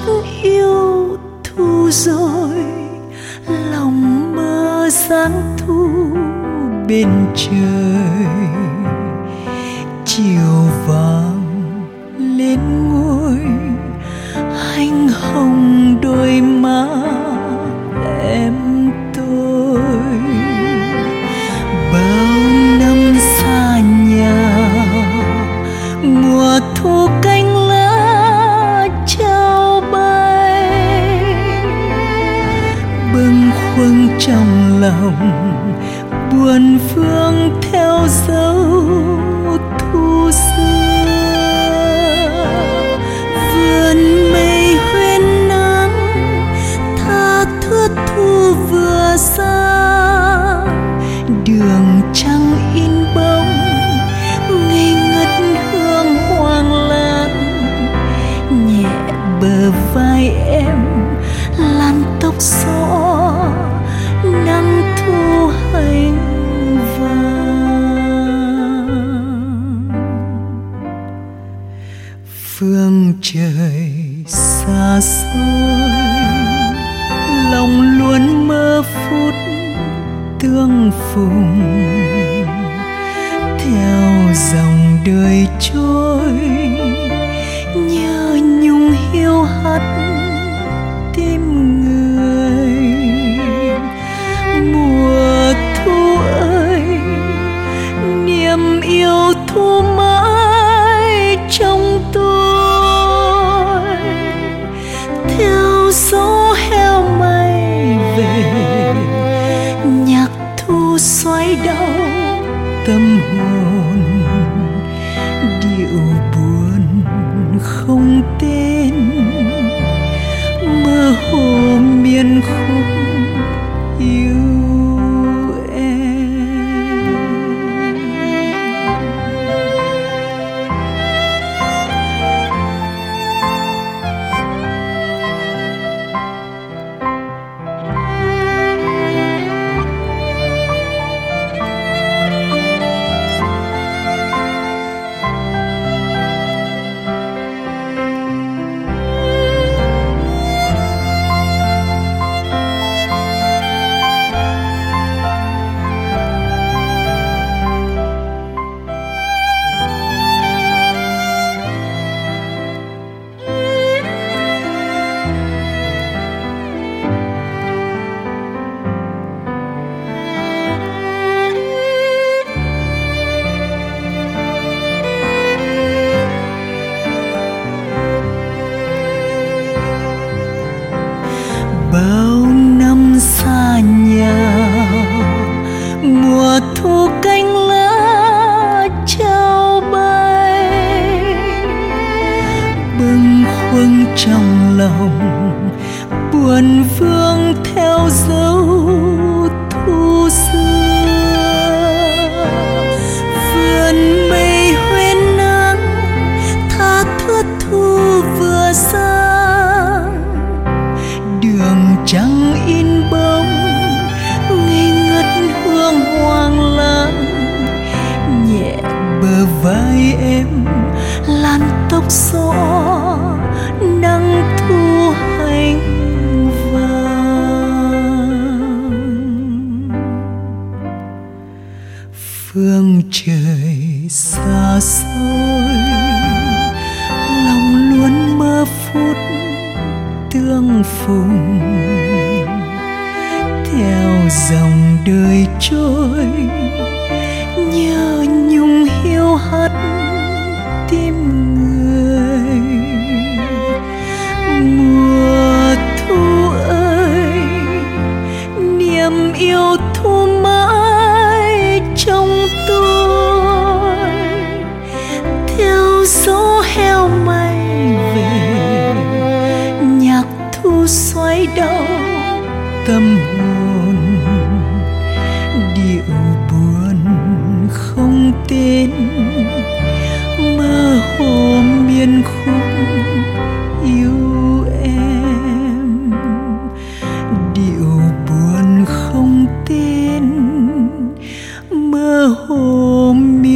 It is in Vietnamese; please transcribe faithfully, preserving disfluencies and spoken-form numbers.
yêu thu rồi, lòng mơ dáng thu bên trời. Chiều vàng lên ngôi hanh hồng đôi má em tôi. Bao năm xa nhà, mùa thu cánh lá trao bay, bâng khuâng trong lòng buồn phương theo dấu thu xưa. Vườn mây huyên nắng tha thướt thu vừa xa, đường trăng in bóng ngây ngất hương hoang lan. Nhẹ bờ vai em làn tóc xõa nắng thu hành vàng. Phương trời xa xôi, lòng luôn mơ phút tương phùng. Theo dòng đời trôi, nhớ nhung hiu hắt tim người. Mùa thu ơi, niềm yêu thu mãi trong tôi. Theo gió heo may về, nhạc thu xoáy đau tâm hồn. Điệu buồn không tên, mơ hồ miên khúc yêu em. Bao năm xa nhà, mùa thu cánh lá trao bay, bâng khuâng trong lòng buồn vương theo dấu thu xưa. Vườn mây huyên nắng tha thướt thu vừa xa, đường trăng in bóng ngây ngất hương hoang lan. Nhẹ bờ vai em làn tóc xõa nắng thu hành vàng. Phương trời xa xôi, lòng luôn mơ phút tương phùng. Theo dòng đời trôi, nhớ nhung hiu hắt tim người. Mùa thu ơi, niềm yêu thu mãi trong tôi. Theo gió heo may về, nhạc thu xoáy đau tâm hồn. Điệu buồn không tên, mơ hồ miên khúc yêu em. Điệu buồn không tên, mơ hồ miên